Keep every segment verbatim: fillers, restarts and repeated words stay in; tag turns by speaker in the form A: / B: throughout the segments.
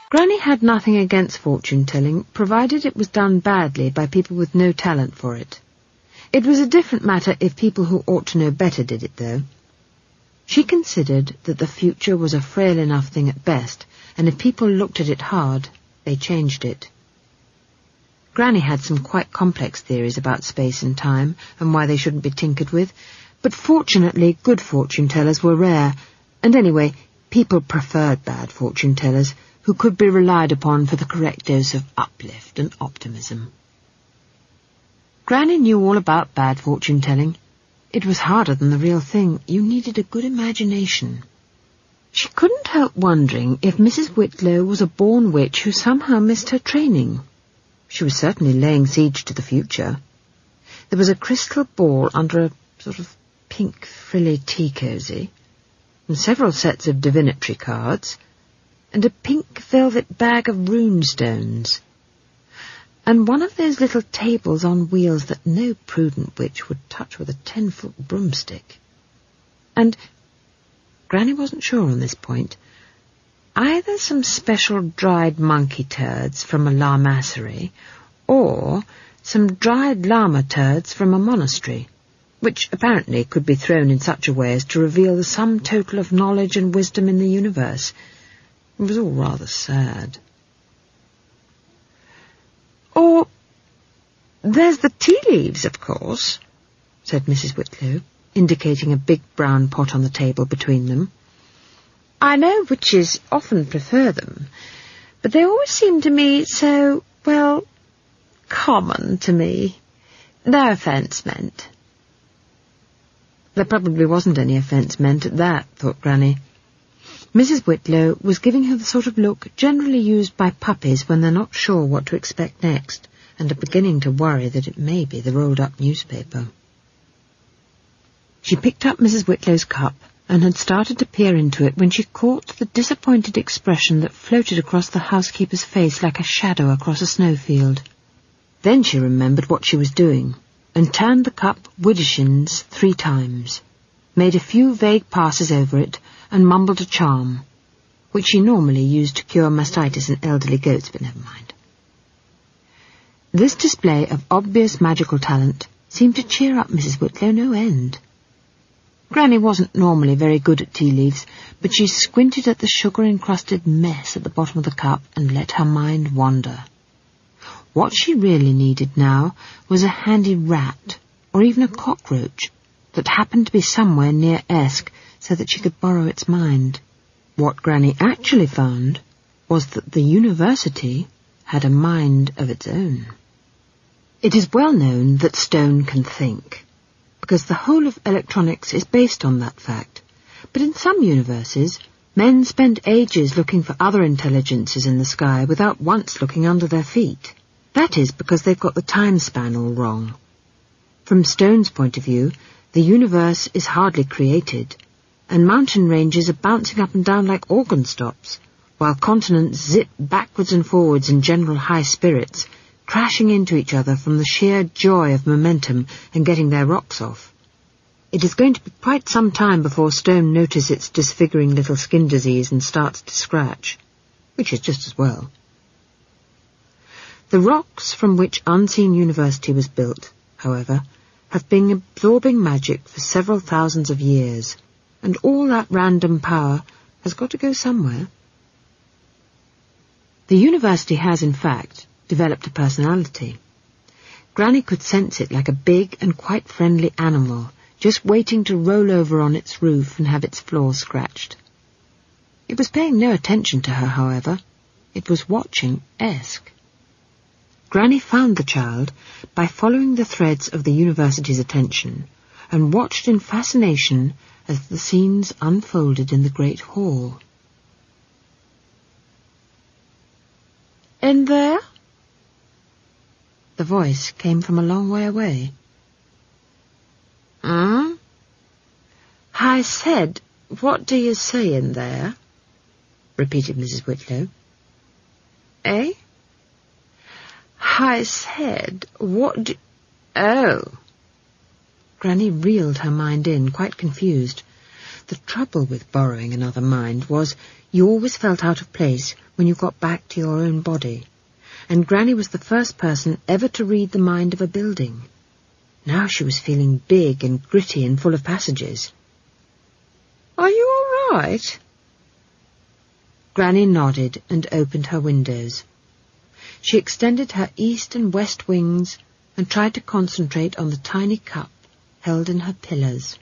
A: Granny had nothing against fortune-telling, provided it was done badly by people with no talent for it. It was a different matter if people who ought to know better did it, though. She considered that the future was a frail enough thing at best, and if people looked at it hard, they changed it. Granny had some quite complex theories about space and time, and why they shouldn't be tinkered with, but fortunately good fortune-tellers were rare, and anyway, people preferred bad fortune-tellers, who could be relied upon for the correct dose of uplift and optimism. Granny knew all about bad fortune-telling. It was harder than the real thing. You needed a good imagination. She couldn't help wondering if Missus Whitlow was a born witch who somehow missed her training. She was certainly laying siege to the future. There was a crystal ball under a sort of pink frilly tea cosy, and several sets of divinatory cards, and a pink velvet bag of runestones, and one of those little tables on wheels that no prudent witch would touch with a ten-foot broomstick. And, Granny wasn't sure on this point, either some special dried monkey turds from a lamassery, or some dried llama turds from a monastery, which apparently could be thrown in such a way as to reveal the sum total of knowledge and wisdom in the universe. It was all rather sad. Or, there's the tea leaves, of course, said Missus Whitlow, indicating a big brown pot on the table between them. I know witches often prefer them, but they always seem to me so, well, common to me. No offence meant. There probably wasn't any offence meant at that, thought Granny. Missus Whitlow was giving her the sort of look generally used by puppies when they're not sure what to expect next, and are beginning to worry that it may be the rolled-up newspaper. She picked up Missus Whitlow's cup and had started to peer into it when she caught the disappointed expression that floated across the housekeeper's face like a shadow across a snowfield. Then she remembered what she was doing, and turned the cup widdershins three times, made a few vague passes over it, and mumbled a charm, which she normally used to cure mastitis in elderly goats, but never mind. This display of obvious magical talent seemed to cheer up Missus Whitlow no end. Granny wasn't normally very good at tea leaves, but she squinted at the sugar-encrusted mess at the bottom of the cup and let her mind wander. What she really needed now was a handy rat, or even a cockroach, that happened to be somewhere near Esk, so that she could borrow its mind. What Granny actually found was that the university had a mind of its own. It is well known that stone can think, because the whole of electronics is based on that fact. But in some universes, men spend ages looking for other intelligences in the sky without once looking under their feet. That is because they've got the time span all wrong. From stone's point of view, the universe is hardly created, and mountain ranges are bouncing up and down like organ stops, while continents zip backwards and forwards in general high spirits, crashing into each other from the sheer joy of momentum and getting their rocks off. It is going to be quite some time before stone notices its disfiguring little skin disease and starts to scratch, which is just as well. The rocks from which Unseen University was built, however, have been absorbing magic for several thousands of years, and all that random power has got to go somewhere. The university has, in fact, developed a personality. Granny could sense it like a big and quite friendly animal, just waiting to roll over on its roof and have its floor scratched. It was paying no attention to her, however. It was watching Esk. Granny found the child by following the threads of the university's attention, and watched in fascination as the scenes unfolded in the great hall. "In there?" The voice came from a long way away. "Hmm? I said, what do you say in there?" repeated Missus Whitlow. "Eh? I said, what do... Oh." Granny reeled her mind in, quite confused. The trouble with borrowing another mind was you always felt out of place when you got back to your own body, and Granny was the first person ever to read the mind of a building. Now she was feeling big and gritty and full of passages. "Are you all right?" Granny nodded and opened her windows. She extended her east and west wings and tried to concentrate on the tiny cup held in her pillars.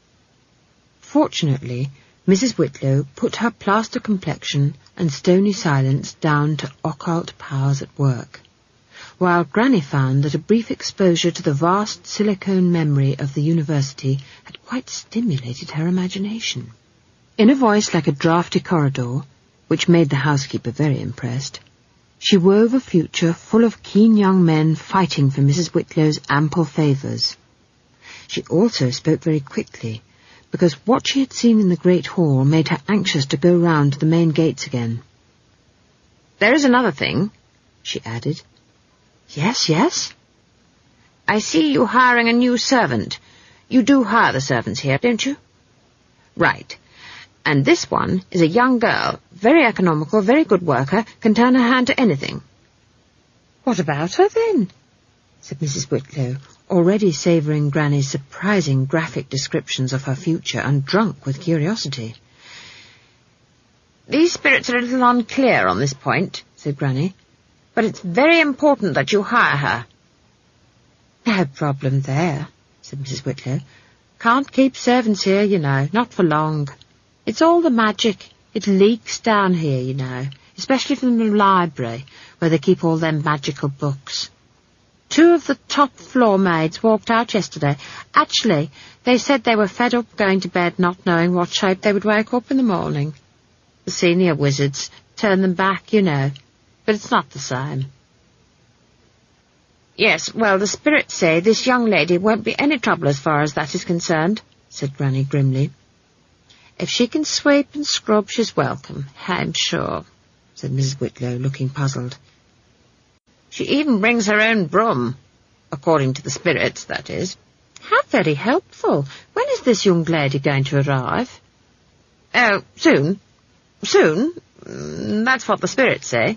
A: Fortunately, Missus Whitlow put her plaster complexion and stony silence down to occult powers at work, while Granny found that a brief exposure to the vast silicone memory of the university had quite stimulated her imagination. In a voice like a draughty corridor, which made the housekeeper very impressed, she wove a future full of keen young men fighting for Missus Whitlow's ample favours. She also spoke very quickly, because what she had seen in the great hall made her anxious to go round to the main gates again. "There is another thing," she added. "Yes, yes?" "I see you hiring a new servant. You do hire the servants here, don't you?" "Right. And this one is a young girl, very economical, very good worker, can turn her hand to anything." "What about her, then?" said Missus Whitlow, already savouring Granny's surprising graphic descriptions of her future and drunk with curiosity. "These spirits are a little unclear on this point," said Granny, "but it's very important that you hire her." "No problem there," said Missus Whitlow. "Can't keep servants here, you know, not for long. It's all the magic. It leaks down here, you know, especially from the library, where they keep all them magical books. Two of the top floor maids walked out yesterday. Actually, they said they were fed up going to bed not knowing what shape they would wake up in the morning. The senior wizards turn them back, you know, but it's not the same." "Yes, well, the spirits say this young lady won't be any trouble as far as that is concerned," said Granny grimly. "If she can sweep and scrub, she's welcome, I'm sure," said Missus Whitlow, looking puzzled. "She even brings her own broom, according to the spirits, that is." "How very helpful. When is this young lady going to arrive?" "Oh, soon. Soon. That's what the spirits say."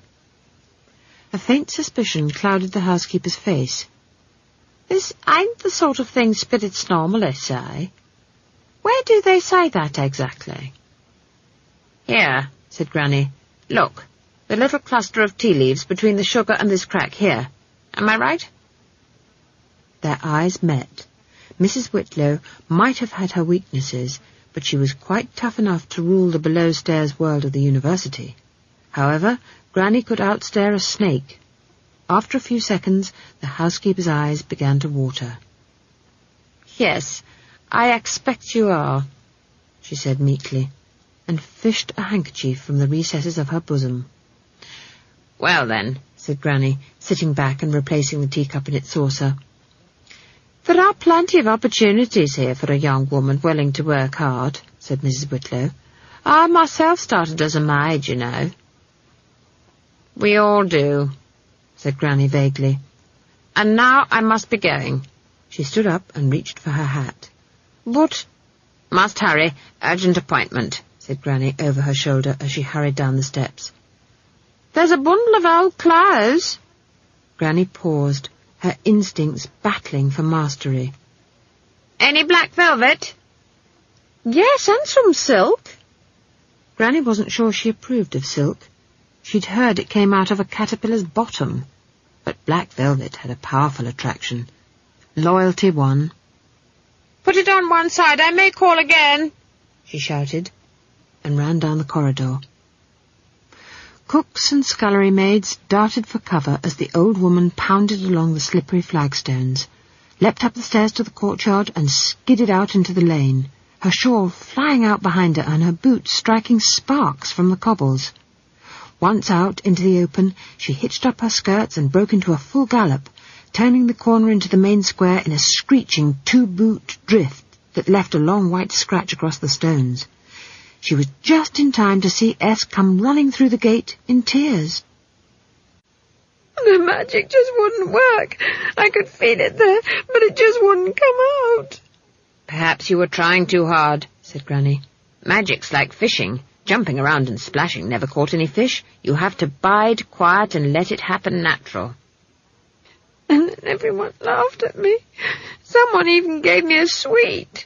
A: A faint suspicion clouded the housekeeper's face. "This ain't the sort of thing spirits normally say. Where do they say that exactly?" "Here," said Granny. "Look. The little cluster of tea leaves between the sugar and this crack here. Am I right?" Their eyes met. Missus Whitlow might have had her weaknesses, but she was quite tough enough to rule the below-stairs world of the university. However, Granny could outstare a snake. After a few seconds, the housekeeper's eyes began to water. "Yes, I expect you are," she said meekly, and fished a handkerchief from the recesses of her bosom. "Well, then," said Granny, sitting back and replacing the teacup in its saucer. "There are plenty of opportunities here for a young woman willing to work hard," said Missus Whitlow. "I myself started as a maid, you know." "We all do," said Granny vaguely. "And now I must be going." She stood up and reached for her hat. "But—" "Must hurry. Urgent appointment," said Granny over her shoulder as she hurried down the steps. "There's a bundle of old clothes." Granny paused, her instincts battling for mastery. "Any black velvet?" "Yes, and some silk." Granny wasn't sure she approved of silk. She'd heard it came out of a caterpillar's bottom, but black velvet had a powerful attraction. Loyalty won. "Put it on one side, I may call again," she shouted, and ran down the corridor. Cooks and scullery maids darted for cover as the old woman pounded along the slippery flagstones, leapt up the stairs to the courtyard and skidded out into the lane, her shawl flying out behind her and her boots striking sparks from the cobbles. Once out into the open, she hitched up her skirts and broke into a full gallop, turning the corner into the main square in a screeching two-boot drift that left a long white scratch across the stones. She was just in time to see S come running through the gate in tears. "The magic just wouldn't work. I could feel it there, but it just wouldn't come out." "Perhaps you were trying too hard," said Granny. "Magic's like fishing.
B: Jumping around and splashing never caught any fish. You have to bide quiet and let it happen natural.
C: And then everyone laughed at me. Someone even gave me a sweet.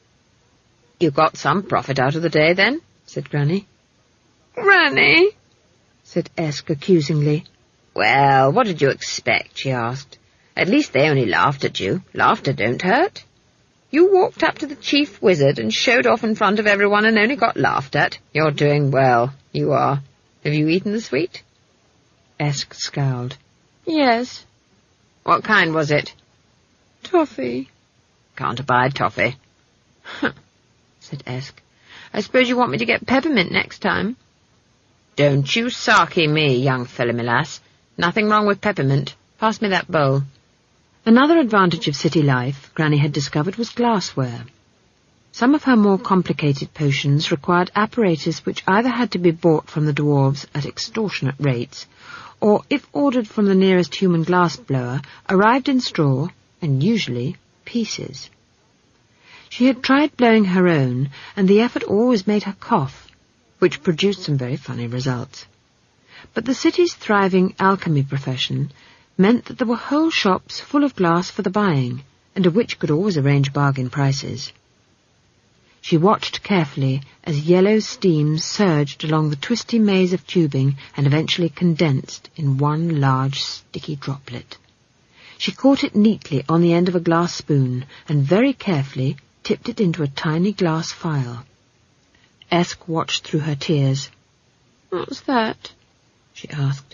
B: You got some profit out of the day, then? Said Granny.
C: Granny,
B: said Esk accusingly. Well, what did you expect? She asked. At least they only laughed at you. Laughter don't hurt. You walked up to the chief wizard and showed off in front of everyone and only got laughed at. You're doing well, you are. Have you eaten the sweet? Esk scowled.
C: Yes.
B: What kind was it?
C: Toffee.
B: Can't abide toffee.
C: Huh, said Esk. I suppose you want me to get peppermint next time?
B: Don't you sarky me, young fellow, me lass. Nothing wrong with peppermint. Pass me that bowl.
A: Another advantage of city life, Granny had discovered, was glassware. Some of her more complicated potions required apparatus which either had to be bought from the dwarves at extortionate rates, or, if ordered from the nearest human glass blower, arrived in straw, and usually pieces. She had tried blowing her own, and the effort always made her cough, which produced some very funny results. But the city's thriving alchemy profession meant that there were whole shops full of glass for the buying, and a witch could always arrange bargain prices. She watched carefully as yellow steam surged along the twisty maze of tubing and eventually condensed in one large sticky droplet. She caught it neatly on the end of a glass spoon and very carefully tipped it into a tiny glass phial. Esk watched through her tears.
C: What's that?
A: She asked.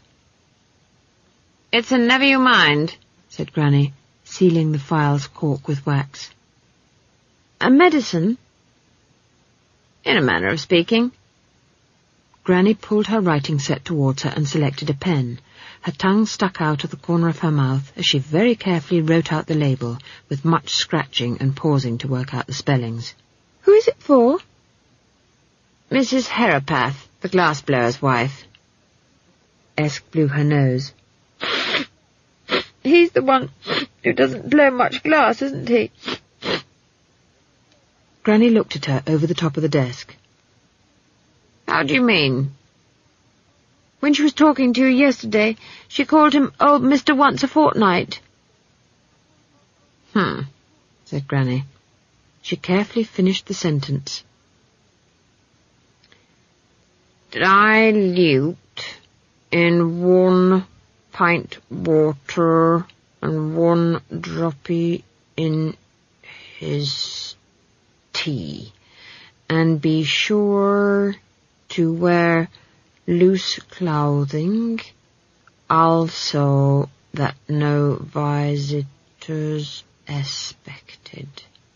B: It's a never you mind,
A: said Granny, sealing the phial's cork with wax.
C: A medicine?
B: In a manner of speaking.
A: Granny pulled her writing set towards her and selected a pen. Her tongue stuck out of the corner of her mouth as she very carefully wrote out the label, with much scratching and pausing to work out the spellings.
C: Who is it for?
B: Missus Herapath, the glass-blower's wife.
A: Esk blew her nose.
C: He's the one who doesn't blow much glass, isn't he?
A: Granny looked at her over the top of the desk.
B: How do you mean?
C: When she was talking to you yesterday, she called him old Mister Once a Fortnight.
B: Hmm,
A: said Granny. She carefully finished the sentence.
B: Dilute in one pint water and one droppy in his tea, and be sure to wear loose clothing, also that no visitors expected.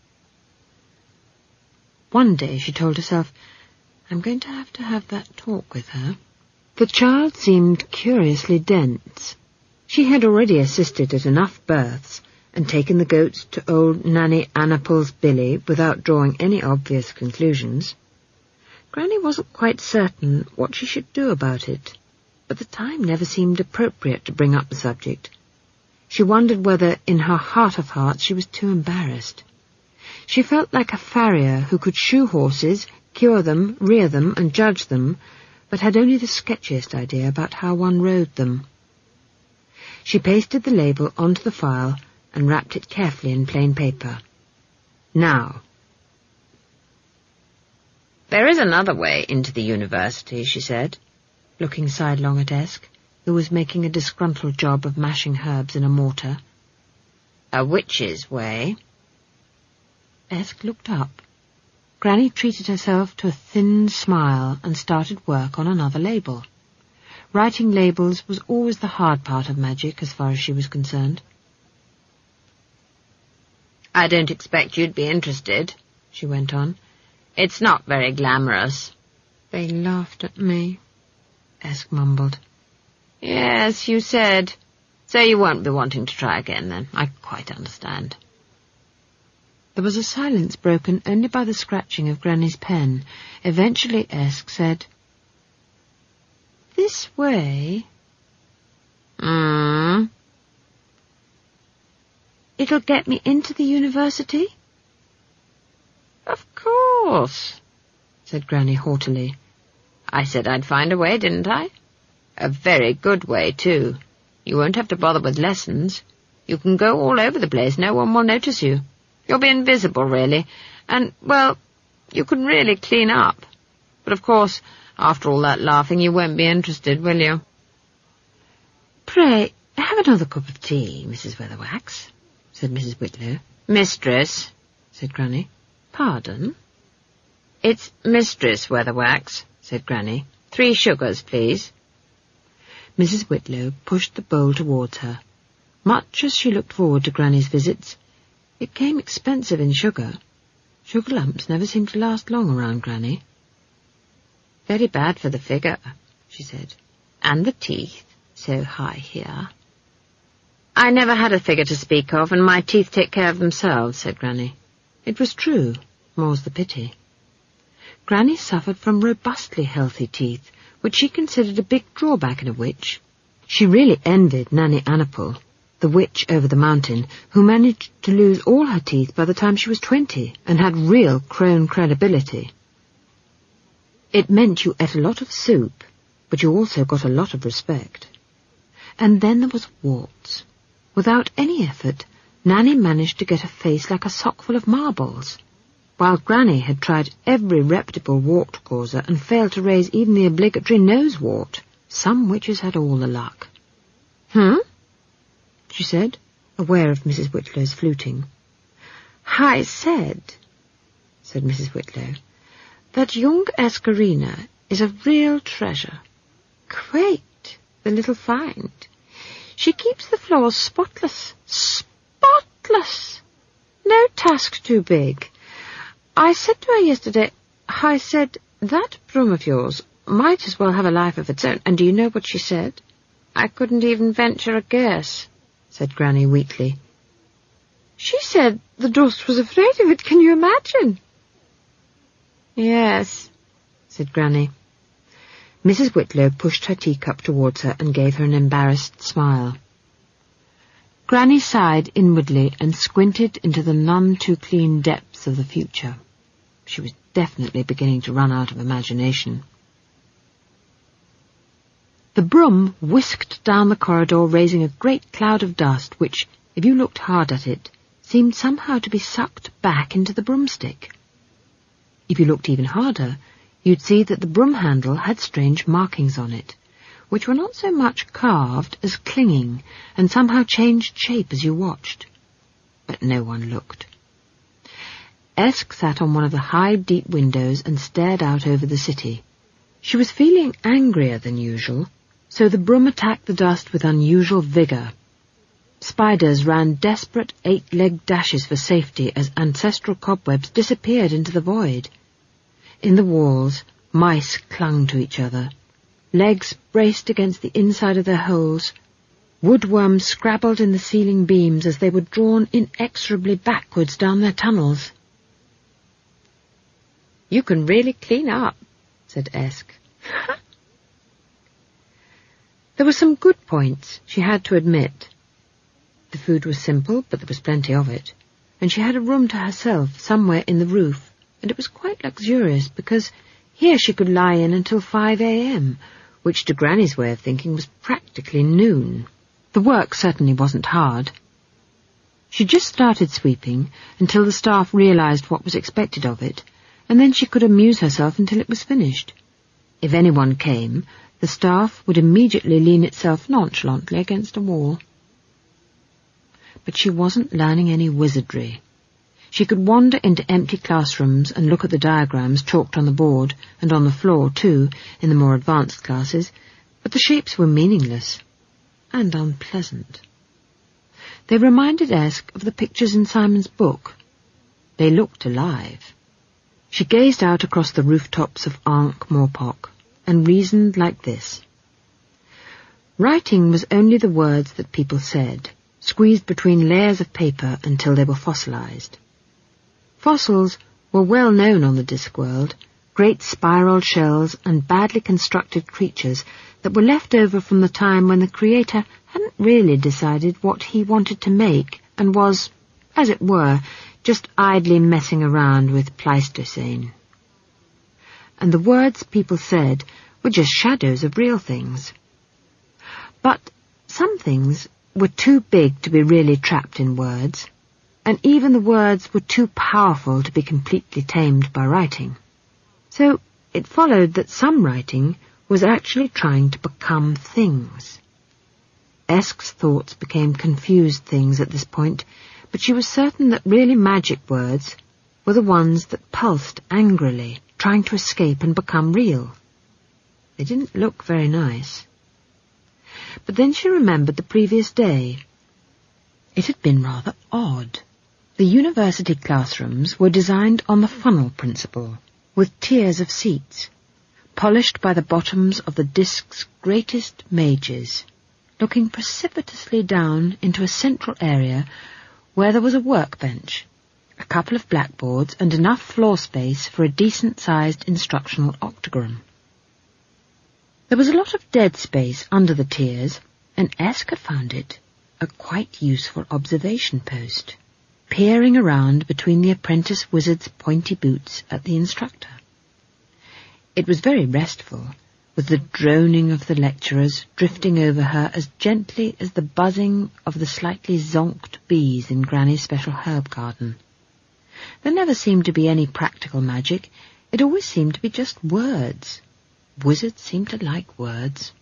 A: One day she told herself, I'm going to have to have that talk with her. The child seemed curiously dense. She had already assisted at enough births and taken the goats to old Nanny Annaple's billy without drawing any obvious conclusions. Granny wasn't quite certain what she should do about it, but the time never seemed appropriate to bring up the subject. She wondered whether, in her heart of hearts, she was too embarrassed. She felt like a farrier who could shoe horses, cure them, rear them, and judge them, but had only the sketchiest idea about how one rode them. She pasted the label onto the phial and wrapped it carefully in plain paper. Now.
B: There is another way into the university, she said,
A: looking sidelong at Esk, who was making a disgruntled job of mashing herbs in a mortar.
B: A witch's way.
A: Esk looked up. Granny treated herself to a thin smile and started work on another label. Writing labels was always the hard part of magic as far as she was concerned.
B: I don't expect you'd be interested, she went on. It's not very glamorous.
A: They laughed at me, Esk mumbled.
B: Yes, you said. So you won't be wanting to try again, then. I quite understand.
A: There was a silence broken only by the scratching of Granny's pen. Eventually Esk said, This way?
B: Hmm?
A: It'll get me into the university?
B: Of course,
A: said Granny haughtily.
B: I said I'd find a way, didn't I? A very good way, too. You won't have to bother with lessons. You can go all over the place. No one will notice you. You'll be invisible, really. And, well, you can really clean up. But, of course, after all that laughing, you won't be interested, will you?
A: Pray, have another cup of tea, Missus Weatherwax, said Missus Whitlow.
B: Mistress,
A: said Granny. Pardon?
B: It's Mistress Weatherwax, said Granny. Three sugars, please.
A: Missus Whitlow pushed the bowl towards her. Much as she looked forward to Granny's visits, it came expensive in sugar. Sugar lumps never seemed to last long around Granny.
B: Very bad for the figure, she said. And the teeth, so high here. I never had a figure to speak of, and my teeth take care of themselves, said Granny.
A: It was true, more's the pity. Granny suffered from robustly healthy teeth, which she considered a big drawback in a witch. She really envied Nanny Anapole, the witch over the mountain, who managed to lose all her teeth by the time she was twenty, and had real crone credibility. It meant you ate a lot of soup, but you also got a lot of respect. And then there was warts. Without any effort, Nanny managed to get a face like a sock full of marbles, while Granny had tried every reputable wart causer and failed to raise even the obligatory nose wart. Some witches had all the luck.
B: Hmm?
A: She said, aware of Missus Whitlow's fluting.
C: I said, said Missus Whitlow, that young Escarina is a real treasure. Great, the little find. She keeps the floors spotless. Spotless! No task too big. I said to her yesterday, I said, that broom of yours might as well have a life of its own. And do you know what she said? I couldn't even venture a guess, said Granny weakly. She said the dust was afraid of it, can you imagine?
A: Yes, said Granny. Missus Whitlow pushed her teacup towards her and gave her an embarrassed smile. Granny sighed inwardly and squinted into the none-too-clean depths of the future. She was definitely beginning to run out of imagination. The broom whisked down the corridor, raising a great cloud of dust which, if you looked hard at it, seemed somehow to be sucked back into the broomstick. If you looked even harder, you'd see that the broom handle had strange markings on it, which were not so much carved as clinging, and somehow changed shape as you watched. But no one looked. Esk sat on one of the high, deep windows and stared out over the city. She was feeling angrier than usual, so the broom attacked the dust with unusual vigour. Spiders ran desperate eight-legged dashes for safety as ancestral cobwebs disappeared into the void. In the walls, mice clung to each other. Legs braced against the inside of their holes. Woodworms scrabbled in the ceiling beams as they were drawn inexorably backwards down their tunnels.
B: You can really clean up, said Esk.
A: There were some good points, she had to admit. The food was simple, but there was plenty of it, and she had a room to herself somewhere in the roof, and it was quite luxurious because here she could lie in until five a.m., which to Granny's way of thinking was practically noon. The work certainly wasn't hard. She just started sweeping until the staff realized what was expected of it, and then she could amuse herself until it was finished. If anyone came, the staff would immediately lean itself nonchalantly against a wall. But she wasn't learning any wizardry. She could wander into empty classrooms and look at the diagrams chalked on the board, and on the floor, too, in the more advanced classes, but the shapes were meaningless and unpleasant. They reminded Esk of the pictures in Simon's book. They looked alive. She gazed out across the rooftops of Ankh-Morpork and reasoned like this. Writing was only the words that people said, squeezed between layers of paper until they were fossilized. Fossils were well known on the Discworld, great spiral shells and badly constructed creatures that were left over from the time when the Creator hadn't really decided what he wanted to make and was, as it were, just idly messing around with Pleistocene. And the words people said were just shadows of real things. But some things were too big to be really trapped in words, and even the words were too powerful to be completely tamed by writing. So it followed that some writing was actually trying to become things. Esk's thoughts became confused things at this point, but she was certain that really magic words were the ones that pulsed angrily, trying to escape and become real. They didn't look very nice. But then she remembered the previous day. It had been rather odd. The university classrooms were designed on the funnel principle, with tiers of seats, polished by the bottoms of the disk's greatest mages, looking precipitously down into a central area where there was a workbench, a couple of blackboards, and enough floor space for a decent-sized instructional octagon. There was a lot of dead space under the tiers, and Esk had found it a quite useful observation post, peering around between the apprentice wizard's pointy boots at the instructor. It was very restful, with the droning of the lecturers drifting over her as gently as the buzzing of the slightly zonked bees in Granny's special herb garden. There never seemed to be any practical magic. It always seemed to be just words. Wizards seemed to like words.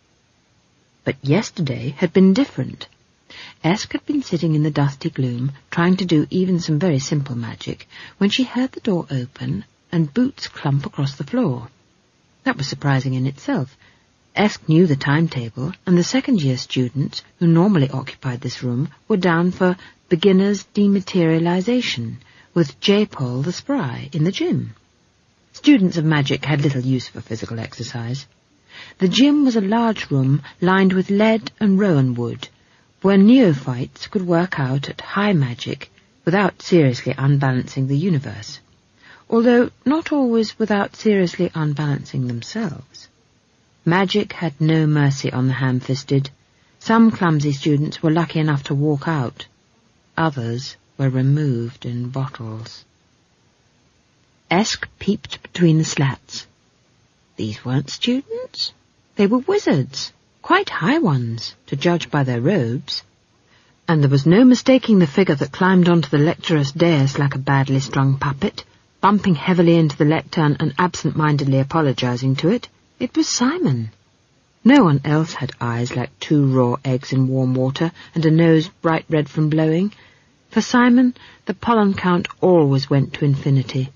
A: But yesterday had been different. Esk had been sitting in the dusty gloom, trying to do even some very simple magic, when she heard the door open and boots clump across the floor. That was surprising in itself. Esk knew the timetable, and the second-year students, who normally occupied this room, were down for Beginner's Dematerialization, with J. Paul the Spry in the gym. Students of magic had little use for physical exercise. The gym was a large room lined with lead and rowan wood, where neophytes could work out at high magic without seriously unbalancing the universe, although not always without seriously unbalancing themselves. Magic had no mercy on the ham-fisted. Some clumsy students were lucky enough to walk out. Others were removed in bottles. Esk peeped between the slats. These weren't students. They were wizards, quite high ones, to judge by their robes. And there was no mistaking the figure that climbed onto the lecturer's dais like a badly strung puppet, bumping heavily into the lectern and absent-mindedly apologizing to it. It was Simon. No one else had eyes like two raw eggs in warm water and a nose bright red from blowing. For Simon, the pollen count always went to infinity.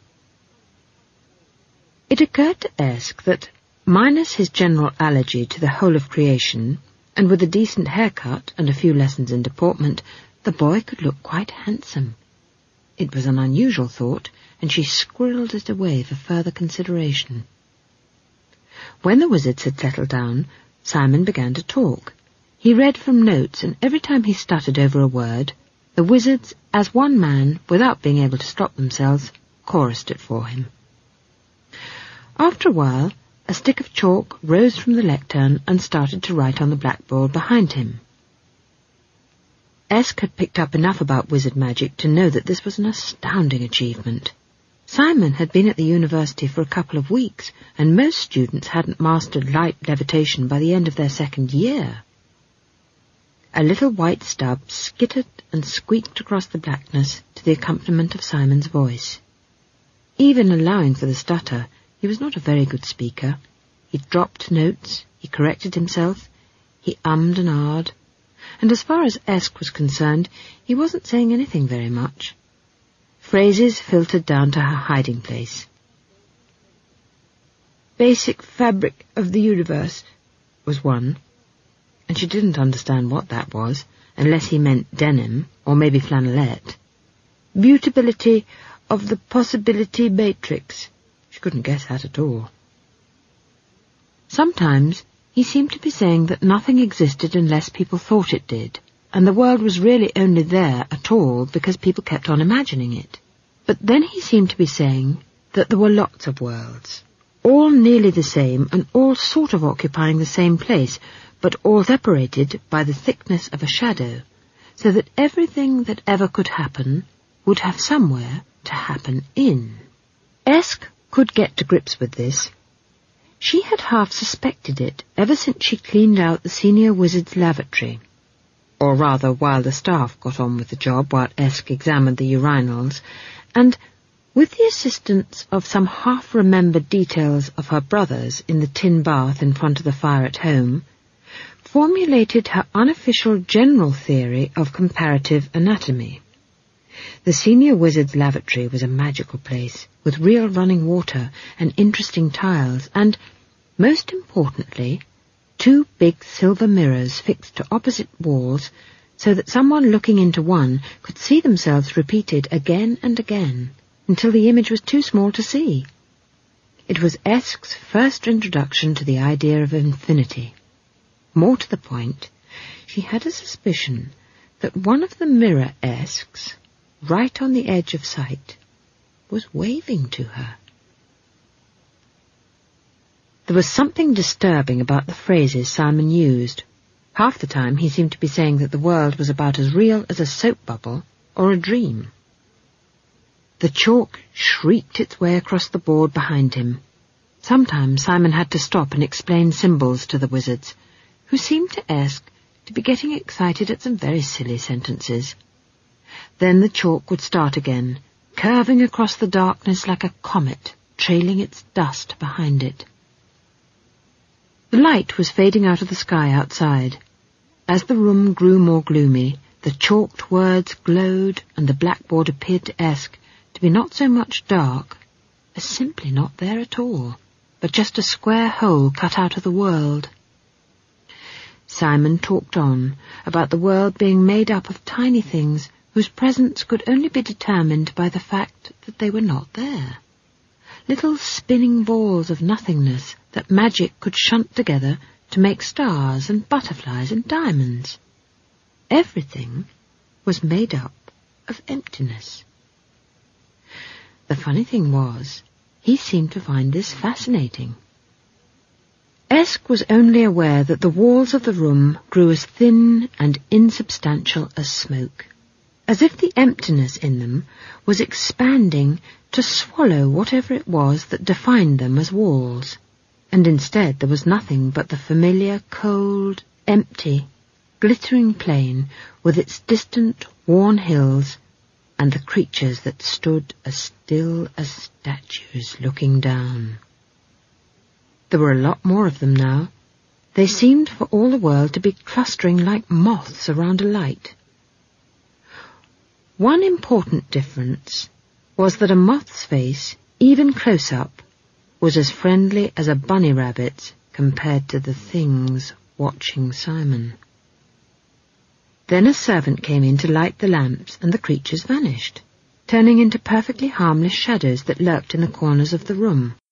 A: It occurred to Esk that, minus his general allergy to the whole of creation, and with a decent haircut and a few lessons in deportment, the boy could look quite handsome. It was an unusual thought, and she squirreled it away for further consideration. When the wizards had settled down, Simon began to talk. He read from notes, and every time he stuttered over a word, the wizards, as one man, without being able to stop themselves, chorused it for him. After a while, a stick of chalk rose from the lectern and started to write on the blackboard behind him. Esk had picked up enough about wizard magic to know that this was an astounding achievement. Simon had been at the university for a couple of weeks, and most students hadn't mastered light levitation by the end of their second year. A little white stub skittered and squeaked across the blackness to the accompaniment of Simon's voice. Even allowing for the stutter, he was not a very good speaker. He dropped notes, he corrected himself, he ummed and ahed, and as far as Esk was concerned, he wasn't saying anything very much. Phrases filtered down to her hiding place. Basic fabric of the universe was one, and she didn't understand what that was, unless he meant denim, or maybe flannelette. Mutability of the possibility matrix. She couldn't guess that at all. Sometimes he seemed to be saying that nothing existed unless people thought it did, and the world was really only there at all because people kept on imagining it. But then he seemed to be saying that there were lots of worlds, all nearly the same and all sort of occupying the same place, but all separated by the thickness of a shadow, so that everything that ever could happen would have somewhere to happen in. Esk could get to grips with this. She had half suspected it ever since she cleaned out the senior wizard's lavatory, or rather while the staff got on with the job while Esk examined the urinals, and, with the assistance of some half-remembered details of her brother's in the tin bath in front of the fire at home, formulated her unofficial general theory of comparative anatomy. The senior wizard's lavatory was a magical place, with real running water and interesting tiles, and, most importantly, two big silver mirrors fixed to opposite walls so that someone looking into one could see themselves repeated again and again until the image was too small to see. It was Esk's first introduction to the idea of infinity. More to the point, she had a suspicion that one of the mirror Esks, right on the edge of sight, was waving to her. There was something disturbing about the phrases Simon used. Half the time he seemed to be saying that the world was about as real as a soap bubble or a dream. The chalk shrieked its way across the board behind him. Sometimes Simon had to stop and explain symbols to the wizards, who seemed to Esk to be getting excited at some very silly sentences. Then the chalk would start again, curving across the darkness like a comet, trailing its dust behind it. The light was fading out of the sky outside. As the room grew more gloomy, the chalked words glowed and the blackboard appeared to Esk to be not so much dark as simply not there at all, but just a square hole cut out of the world. Simon talked on about the world being made up of tiny things whose presence could only be determined by the fact that they were not there. Little spinning balls of nothingness that magic could shunt together to make stars and butterflies and diamonds. Everything was made up of emptiness. The funny thing was, he seemed to find this fascinating. Esk was only aware that the walls of the room grew as thin and insubstantial as smoke, as if the emptiness in them was expanding to swallow whatever it was that defined them as walls, and instead there was nothing but the familiar, cold, empty, glittering plain with its distant, worn hills and the creatures that stood as still as statues looking down. There were a lot more of them now. They seemed for all the world to be clustering like moths around a light. One important difference was that a moth's face, even close up, was as friendly as a bunny rabbit's compared to the things watching Simon. Then a servant came in to light the lamps, and the creatures vanished, turning into perfectly harmless shadows that lurked in the corners of the room.